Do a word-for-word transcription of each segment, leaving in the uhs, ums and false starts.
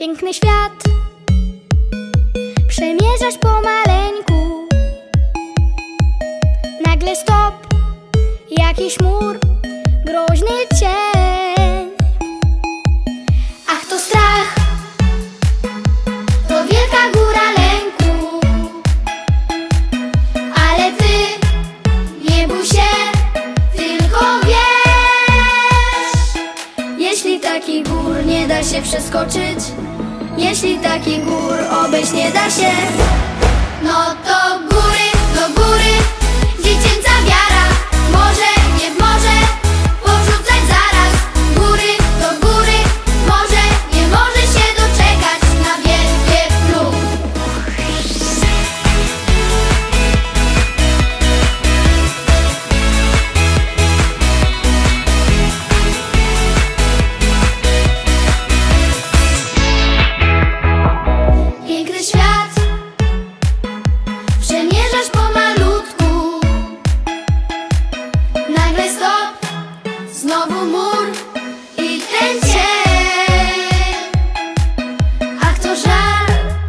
Piękny świat przemierzasz pomaleńku. Nagle stop, jakiś mur, groźny cień. Ach, to strach, to wielka góra lęku. Ale ty nie bój się, tylko wiesz, jeśli takich gór nie da się przeskoczyć, jeśli takich gór obejść nie da się, no to góry, do góry, dziecięca wiara. Może nie w morze porzucać zaraz. Góry, do góry, może nie może się doczekać na wielkie plum. Piękny świat przemierzasz pomalutku. Nagle stop, znowu mur i ten cień. Ach, to żal,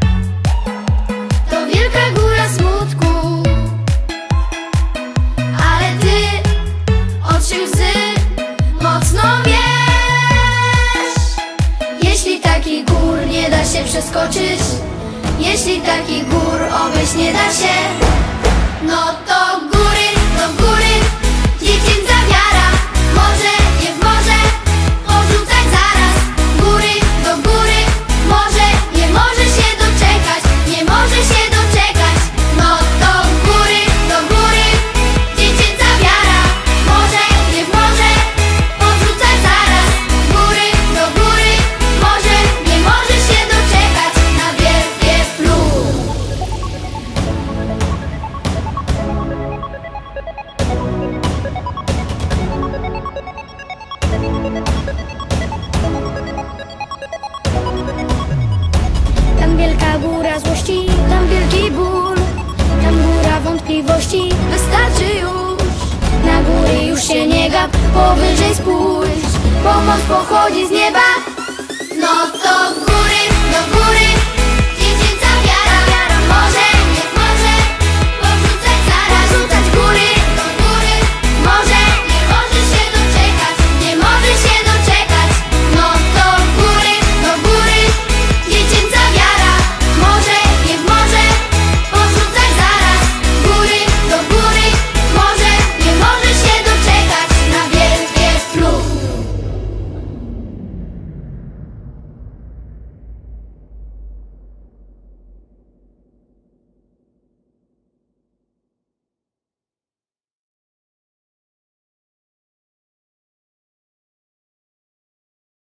to wielka góra smutku. Ale ty oczy łzy mocno wiesz, jeśli takich gór nie da się przeskoczyć, jeśli takich gór obejść nie da się, no to góry, do góry, dziecięca wiara. Może nie w morze porzucać zaraz. Góry, do góry, może nie może się doczekać, nie może się doczekać, no to góry, do góry, dziecięca wiara. Może nie w morze porzucać zaraz. Góry, do góry, może nie może się doczekać na wielkie plum. Tam wielka góra złości, tam wielki ból, tam góra wątpliwości. Wystarczy już, na góry już się nie gap, powyżej spójrz, pomoc pochodzi z nieba. No to góry, do góry,